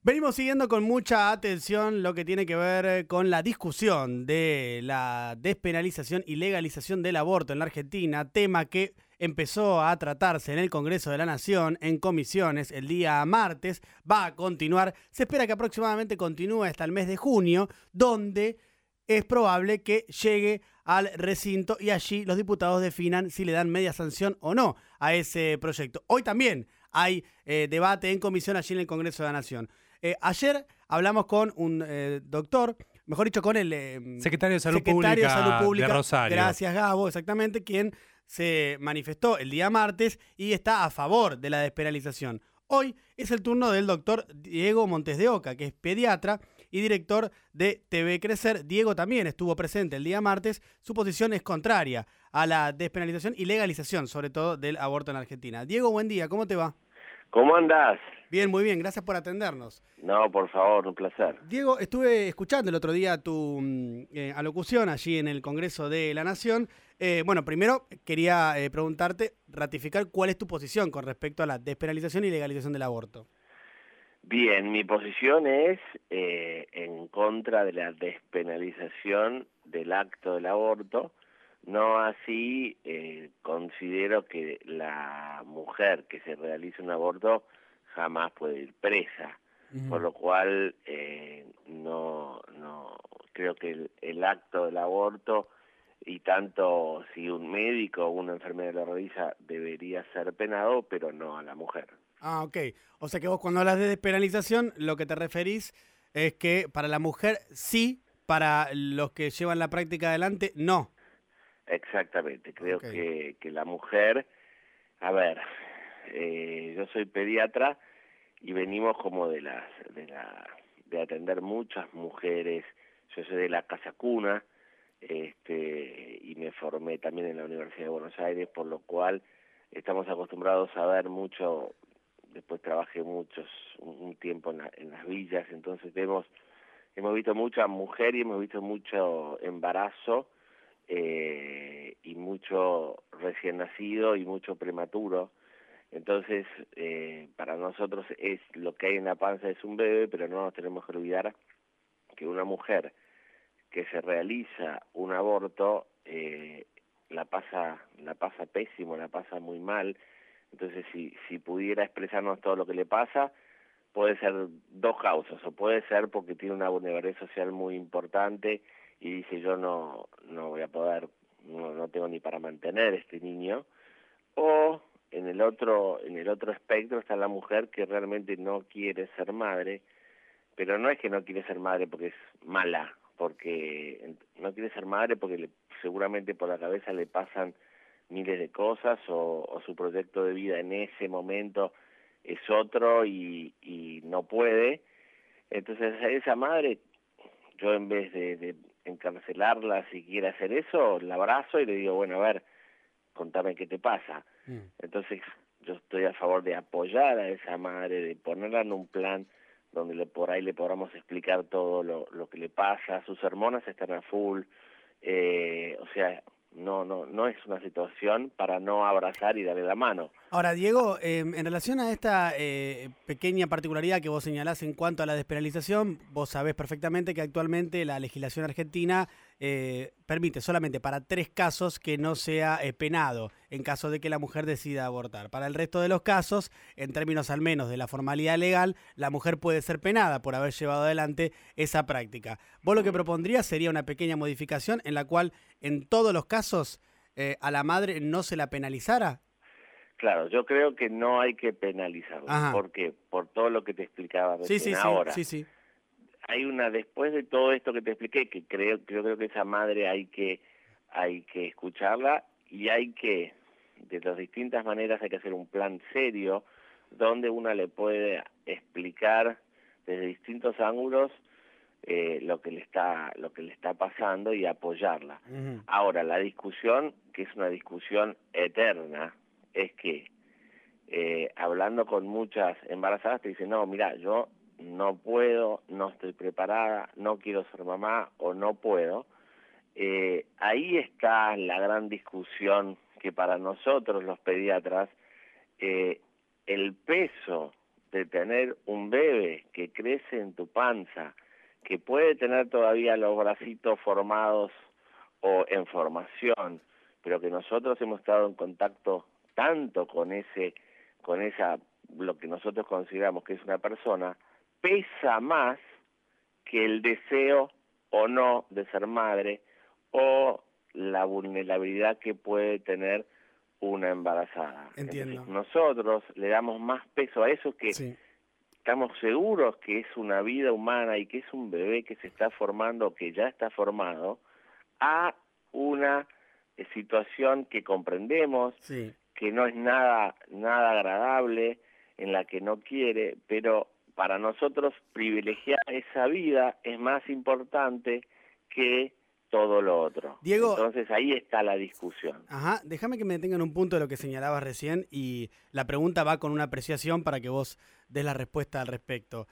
Venimos siguiendo con mucha atención lo que tiene que ver con la discusión de la despenalización y legalización del aborto en la Argentina, tema que empezó a tratarse en el Congreso de la Nación en comisiones el día martes, va a continuar, se espera que aproximadamente continúe hasta el mes de junio, donde es probable que llegue al recinto y allí los diputados definan si le dan media sanción o no a ese proyecto. Hoy también hay debate en comisión allí en el Congreso de la Nación. Ayer hablamos con un doctor, mejor dicho, con el secretario de Salud Pública de Rosario. Gracias, Gabo, exactamente, quien se manifestó el día martes y está a favor de la despenalización. Hoy es el turno del doctor Diego Montes de Oca, que es pediatra y director de TV Crecer. Diego también estuvo presente el día martes. Su posición es contraria a la despenalización y legalización, sobre todo del aborto en Argentina. Diego, buen día, ¿cómo te va? ¿Cómo andás? Bien, muy bien, gracias por atendernos. No, por favor, un placer. Diego, estuve escuchando el otro día tu alocución allí en el Congreso de la Nación. Bueno, primero quería preguntarte, ratificar cuál es tu posición con respecto a la despenalización y legalización del aborto. Bien, mi posición es en contra de la despenalización del acto del aborto. No así considero que la mujer que se realice un aborto jamás puede ir presa, por lo cual no creo que el acto del aborto, y tanto si un médico o una enfermera lo realiza, debería ser penado, pero no a la mujer. Ah, ok. O sea que vos cuando hablas de despenalización, lo que te referís es que para la mujer sí, para los que llevan la práctica adelante, no. Exactamente, creo Okay. que la mujer, a ver, yo soy pediatra y venimos como de atender muchas mujeres. Yo soy de la Casa Cuna, y me formé también en la Universidad de Buenos Aires, por lo cual estamos acostumbrados a ver mucho. Después trabajé un tiempo en las villas, entonces hemos visto mucha mujer y hemos visto mucho embarazo, y mucho recién nacido y mucho prematuro. Entonces, para nosotros es lo que hay en la panza es un bebé, pero no nos tenemos que olvidar que una mujer que se realiza un aborto la pasa pésimo, la pasa muy mal. Entonces, si pudiera expresarnos todo lo que le pasa, puede ser dos causas, o puede ser porque tiene una vulnerabilidad social muy importante y dice yo no voy a poder, no tengo ni para mantener este niño, o en el otro espectro está la mujer que realmente no quiere ser madre, pero no es que no quiere ser madre porque es mala, porque no quiere ser madre porque seguramente por la cabeza le pasan miles de cosas, o su proyecto de vida en ese momento es otro y no puede. Entonces a esa madre, yo en vez de encarcelarla si quiere hacer eso, la abrazo y le digo, bueno, a ver, contame qué te pasa. Entonces yo estoy a favor de apoyar a esa madre, de ponerla en un plan donde por ahí le podamos explicar todo lo que le pasa. Sus hormonas están a full, o sea, no es una situación para no abrazar y darle la mano. Ahora, Diego, en relación a esta pequeña particularidad que vos señalás en cuanto a la despenalización, vos sabés perfectamente que actualmente la legislación argentina permite solamente para 3 casos que no sea penado en caso de que la mujer decida abortar. Para el resto de los casos, en términos al menos de la formalidad legal, la mujer puede ser penada por haber llevado adelante esa práctica. Vos lo que propondrías sería una pequeña modificación en la cual en todos los casos a la madre no se la penalizara. Creo yo creo que no hay que penalizarla. Ajá. ¿Por qué? Por todo lo que te explicaba recién. Ahora. Sí. Hay después de todo esto que te expliqué, que creo que esa madre hay que escucharla, y de las distintas maneras hay que hacer un plan serio donde una le puede explicar desde distintos ángulos lo que le está pasando y apoyarla. Ahora, la discusión, que es una discusión eterna, es que hablando con muchas embarazadas te dicen, no, mira, yo no puedo, no estoy preparada, no quiero ser mamá o no puedo. Ahí está la gran discusión que para nosotros los pediatras, el peso de tener un bebé que crece en tu panza, que puede tener todavía los bracitos formados o en formación, pero que nosotros hemos estado en contacto tanto con esa, lo que nosotros consideramos que es una persona, pesa más que el deseo o no de ser madre o la vulnerabilidad que puede tener una embarazada. Entiendo. Entonces, nosotros le damos más peso a eso, que Sí. estamos seguros que es una vida humana y que es un bebé que se está formando, que ya está formado, a una situación que comprendemos, Sí. que no es nada agradable, en la que no quiere, pero para nosotros privilegiar esa vida es más importante que todo lo otro. Diego, entonces ahí está la discusión. Ajá, déjame que me detenga en un punto de lo que señalabas recién y la pregunta va con una apreciación para que vos des la respuesta al respecto.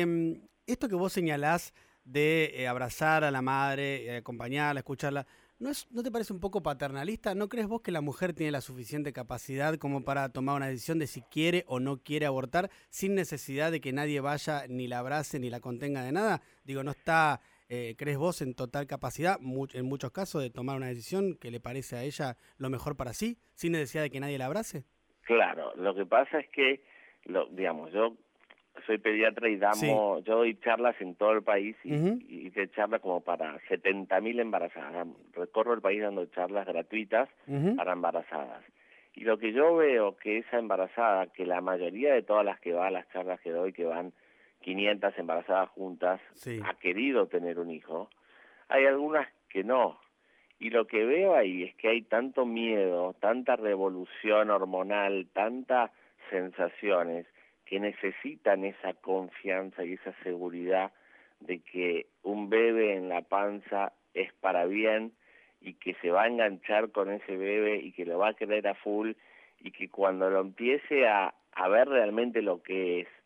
Esto que vos señalás de abrazar a la madre, acompañarla, escucharla, ¿no te parece un poco paternalista? ¿No crees vos que la mujer tiene la suficiente capacidad como para tomar una decisión de si quiere o no quiere abortar sin necesidad de que nadie vaya ni la abrace ni la contenga de nada? Digo, ¿no está, crees vos, en total capacidad, en muchos casos, de tomar una decisión que le parece a ella lo mejor para sí, sin necesidad de que nadie la abrace? Claro, lo que pasa es que, digamos, yo soy pediatra y Sí. yo doy charlas en todo el país Ujú. y de charlas como para 70.000 embarazadas. Recorro el país dando charlas gratuitas Ujú. para embarazadas. Y lo que yo veo que esa embarazada, que la mayoría de todas las que va a las charlas que doy, que van 500 embarazadas juntas, Sí. ha querido tener un hijo, hay algunas que no. Y lo que veo ahí es que hay tanto miedo, tanta revolución hormonal, tantas sensaciones que necesitan esa confianza y esa seguridad de que un bebé en la panza es para bien y que se va a enganchar con ese bebé y que lo va a querer a full y que cuando lo empiece a ver realmente lo que es,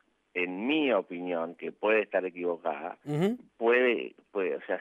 en mi opinión, que puede estar equivocada, Ujú. o sea,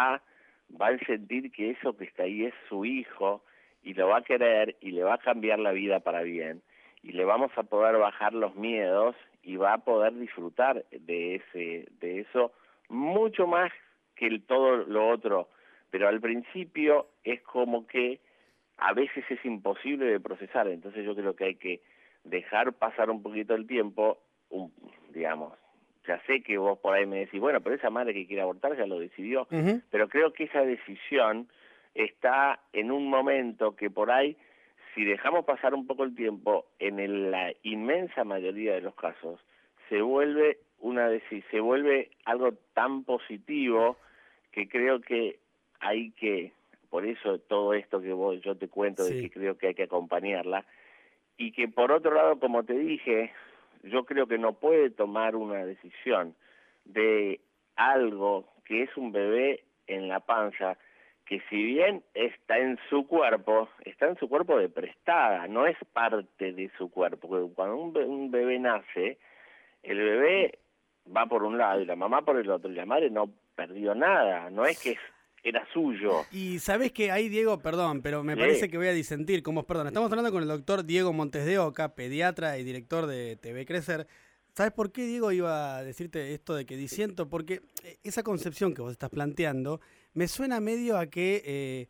va a sentir que eso que está ahí es su hijo y lo va a querer y le va a cambiar la vida para bien y le vamos a poder bajar los miedos y va a poder disfrutar de eso mucho más que todo lo otro, pero al principio es como que a veces es imposible de procesar. Entonces yo creo que hay que dejar pasar un poquito el tiempo, digamos, ya sé que vos por ahí me decís, bueno, pero esa madre que quiere abortar ya lo decidió, Ujú. pero creo que esa decisión está en un momento que por ahí, si dejamos pasar un poco el tiempo, la inmensa mayoría de los casos, se vuelve se vuelve algo tan positivo que creo que hay que, por eso todo esto que yo te cuento de que Sí. creo que hay que acompañarla, y que por otro lado, como te dije, yo creo que no puede tomar una decisión de algo que es un bebé en la panza, que si bien está en su cuerpo de prestada, no es parte de su cuerpo. Porque cuando un bebé nace, el bebé va por un lado y la mamá por el otro, y la madre no perdió nada, no es que era suyo. Y sabés que ahí, Diego, perdón, pero me parece Sí, que voy a disentir con vos, perdón. Estamos hablando con el doctor Diego Montes de Oca, pediatra y director de TV Crecer. ¿Sabes por qué, Diego, iba a decirte esto de que disiento? Porque esa concepción que vos estás planteando me suena medio a que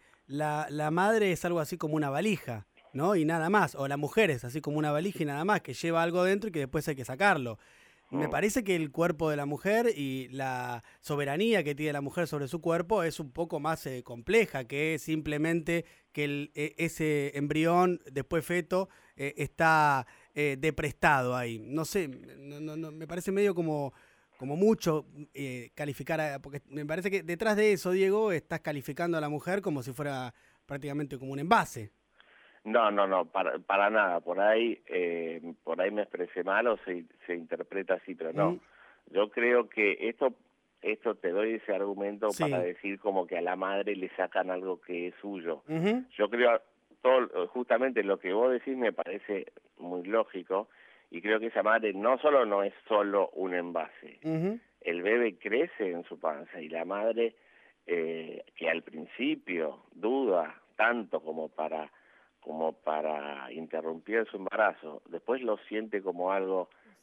la madre es algo así como una valija, ¿no? Y nada más. O la mujer es así como una valija y nada más, que lleva algo dentro y que después hay que sacarlo. Me mm, parece que el cuerpo de la mujer y la soberanía que tiene la mujer sobre su cuerpo es un poco más compleja que simplemente que ese embrión, después feto, está deprestado ahí. No sé, no, me parece medio como mucho calificar, porque me parece que detrás de eso, Diego, estás calificando a la mujer como si fuera prácticamente como un envase. no, para nada. Por ahí me expresé mal o se interpreta así, pero no. Mm. Yo creo que esto te doy ese argumento para Sí. decir como que a la madre le sacan algo que es suyo. Ujú. Yo creo, justamente lo que vos decís me parece muy lógico, y creo que esa madre no es solo un envase. Ujú. El bebé crece en su panza y la madre, que al principio duda tanto como para interrumpir su embarazo, después lo siente como algo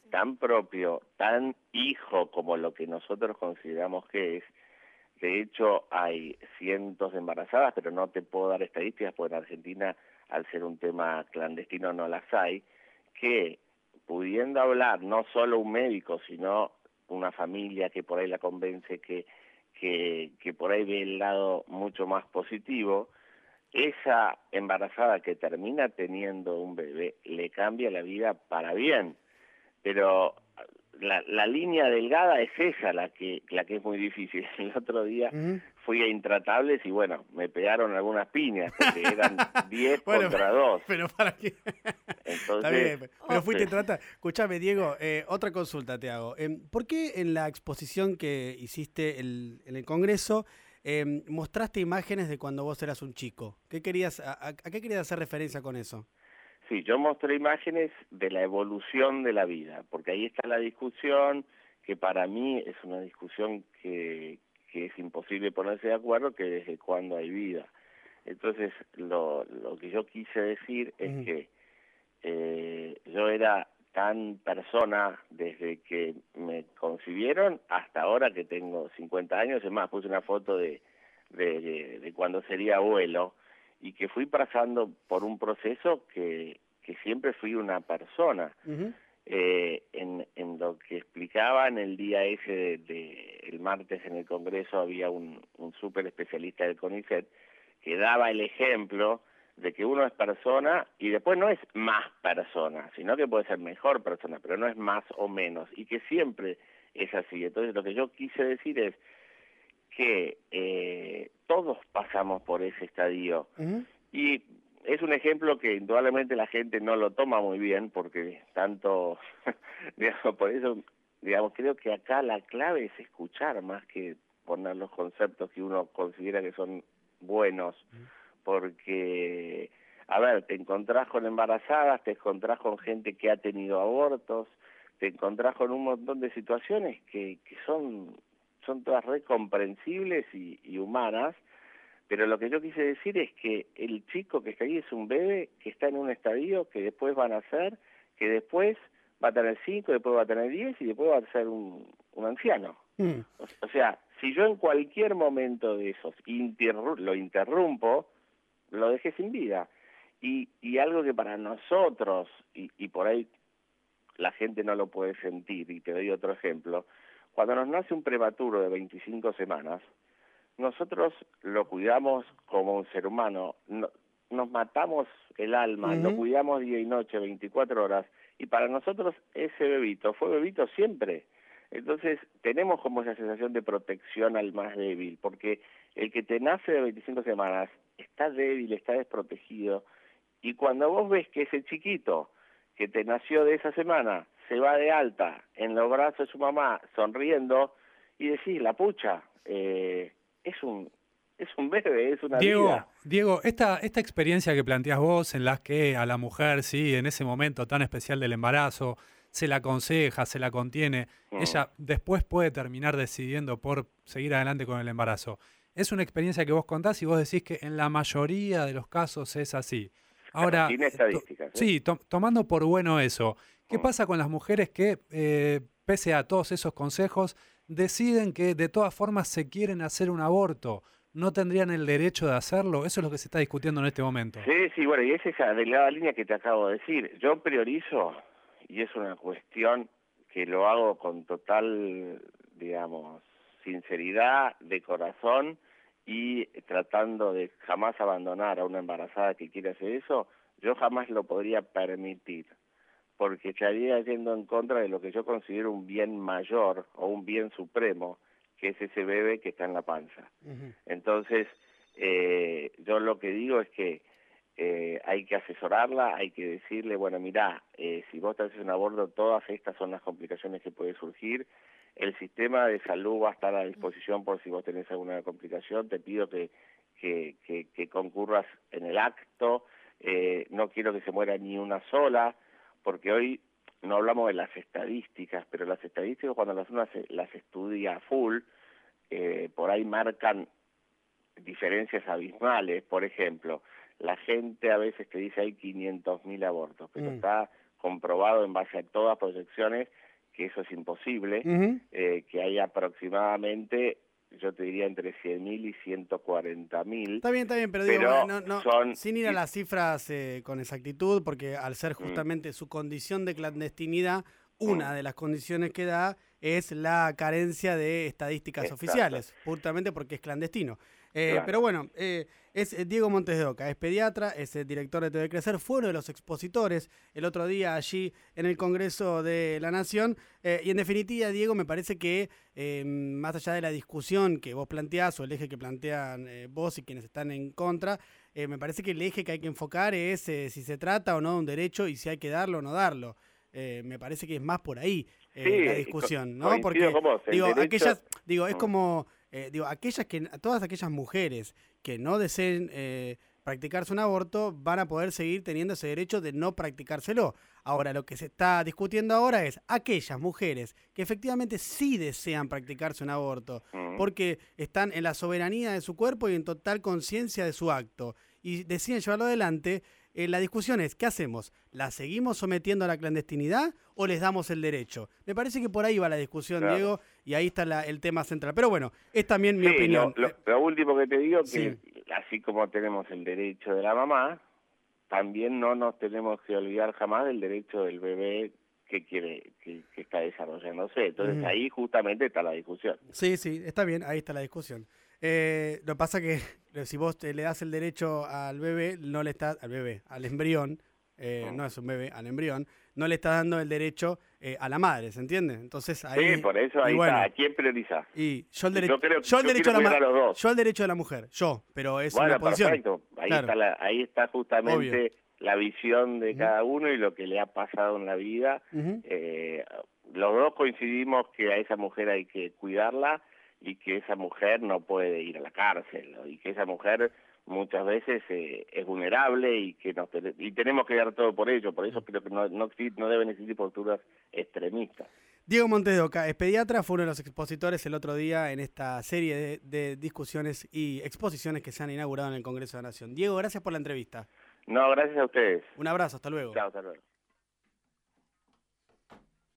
tan propio, tan hijo como lo que nosotros consideramos que es. De hecho, hay cientos de embarazadas, pero no te puedo dar estadísticas porque en Argentina, al ser un tema clandestino, no las hay, que pudiendo hablar no solo un médico, sino una familia que por ahí la convence que por ahí ve el lado mucho más positivo, esa embarazada que termina teniendo un bebé le cambia la vida para bien. Pero la línea delgada es esa la que es muy difícil. El otro día fui a Intratables y bueno, me pegaron algunas piñas porque eran 10 bueno, contra 2. Pero para qué. Está bien, Entonces, pero fuiste a tratar. Escuchame, Diego, otra consulta te hago. ¿Por qué en la exposición que hiciste en el Congreso mostraste imágenes de cuando vos eras un chico? ¿Qué querías, a qué querías hacer referencia con eso? sí, yo mostré imágenes de la evolución de la vida, porque ahí está la discusión, que para mí es una discusión que es imposible ponerse de acuerdo, que desde cuándo hay vida. Entonces, lo que yo quise decir es que yo era tan persona desde que me concibieron hasta ahora que tengo 50 años, es más, puse una foto de cuando sería abuelo, y que fui pasando por un proceso que siempre fui una persona. En lo que explicaba en el día ese el martes en el Congreso había un súper especialista del CONICET que daba el ejemplo de que uno es persona y después no es más persona, sino que puede ser mejor persona, pero no es más o menos, y que siempre es así. Entonces lo que yo quise decir es que todos pasamos por ese estadio. Y es un ejemplo que indudablemente la gente no lo toma muy bien, porque tanto, digamos, por eso, digamos, creo que acá la clave es escuchar más que poner los conceptos que uno considera que son buenos, porque, a ver, te encontrás con embarazadas, te encontrás con gente que ha tenido abortos, te encontrás con un montón de situaciones que son todas recomprensibles y humanas, pero lo que yo quise decir es que el chico que está ahí es un bebé que está en un estadio que después va a nacer, que después va a tener 5, después va a tener 10 y después va a ser un anciano. O sea, si yo en cualquier momento de esos lo interrumpo, lo dejé sin vida. Y algo que para nosotros, y por ahí la gente no lo puede sentir, y te doy otro ejemplo, cuando nos nace un prematuro de 25 semanas, nosotros lo cuidamos como un ser humano, nos matamos el alma, lo cuidamos día y noche, 24 horas, y para nosotros ese bebito fue bebito siempre. Entonces tenemos como esa sensación de protección al más débil, porque el que te nace de 25 semanas está débil, está desprotegido, y cuando vos ves que ese chiquito que te nació de esa semana se va de alta en los brazos de su mamá sonriendo, y decís, la pucha, es un bebé, es una vida. Diego, esta experiencia que planteás vos, en la que a la mujer, sí, en ese momento tan especial del embarazo, se la aconseja, se la contiene, ella después puede terminar decidiendo por seguir adelante con el embarazo. Es una experiencia que vos contás y vos decís que en la mayoría de los casos es así. Ahora, Sin estadísticas. sí, tomando por bueno eso, ¿qué pasa con las mujeres que, pese a todos esos consejos, deciden que de todas formas se quieren hacer un aborto? ¿No tendrían el derecho de hacerlo? Eso es lo que se está discutiendo en este momento. Sí, bueno, y es esa delgada línea que te acabo de decir. Yo priorizo, y es una cuestión que lo hago con total, digamos, sinceridad, de corazón, y tratando de jamás abandonar a una embarazada que quiere hacer eso, yo jamás lo podría permitir, porque estaría yendo en contra de lo que yo considero un bien mayor o un bien supremo, que es ese bebé que está en la panza. Entonces, yo lo que digo es que hay que asesorarla, hay que decirle, bueno, mirá, si vos te haces un aborto, todas estas son las complicaciones que pueden surgir. El sistema de salud va a estar a disposición por si vos tenés alguna complicación. Te pido que concurras en el acto. No quiero que se muera ni una sola, porque hoy no hablamos de las estadísticas, pero las estadísticas cuando las estudia a full, por ahí marcan diferencias abismales. Por ejemplo, la gente a veces te dice hay 500.000 abortos, pero está comprobado en base a todas proyecciones que eso es imposible, que hay aproximadamente, yo te diría, entre 100.000 y 140.000. Está bien, pero digo, sin ir a las cifras con exactitud, porque al ser justamente su condición de clandestinidad, una de las condiciones que da es la carencia de estadísticas oficiales, justamente porque es clandestino. Claro. Pero bueno, es Diego Montes de Oca, es pediatra, es el director de TV Crecer, fue uno de los expositores el otro día allí en el Congreso de la Nación, y en definitiva, Diego, me parece que más allá de la discusión que vos planteás o el eje que plantean vos y quienes están en contra, me parece que el eje que hay que enfocar es si se trata o no de un derecho y si hay que darlo o no darlo. Me parece que es más por ahí la discusión, ¿no? Porque es como todas aquellas mujeres que no deseen practicarse un aborto van a poder seguir teniendo ese derecho de no practicárselo. Ahora, lo que se está discutiendo ahora es aquellas mujeres que efectivamente sí desean practicarse un aborto, porque están en la soberanía de su cuerpo y en total conciencia de su acto, y deciden llevarlo adelante. La discusión es, ¿qué hacemos? ¿La seguimos sometiendo a la clandestinidad o les damos el derecho? Me parece que por ahí va la discusión, claro, Diego, y ahí está el tema central. Pero bueno, es también mi opinión. Lo último que te digo, que así como tenemos el derecho de la mamá, también no nos tenemos que olvidar jamás del derecho del bebé que está desarrollándose. Entonces ahí justamente está la discusión. Sí, está bien, ahí está la discusión. Lo que pasa que si vos le das el derecho al bebé, no le estás, al embrión, no es un bebé, al embrión, no le estás dando el derecho a la madre, ¿se entiende? Entonces ahí, sí, por eso ahí está, ¿a quién prioriza? Y yo el derecho de la mujer, pero es una posición. Perfecto, ahí, claro, ahí está justamente obvio la visión de cada uno y lo que le ha pasado en la vida. Los dos coincidimos que a esa mujer hay que cuidarla y que esa mujer no puede ir a la cárcel, ¿no? Y que esa mujer muchas veces es vulnerable y que tenemos que dar todo por ello. Por eso creo que no deben existir posturas extremistas. Diego Montes de Oca es pediatra, fue uno de los expositores el otro día en esta serie de discusiones y exposiciones que se han inaugurado en el Congreso de la Nación. Diego, gracias por la entrevista. No, gracias a ustedes. Un abrazo, hasta luego. Chao, hasta luego.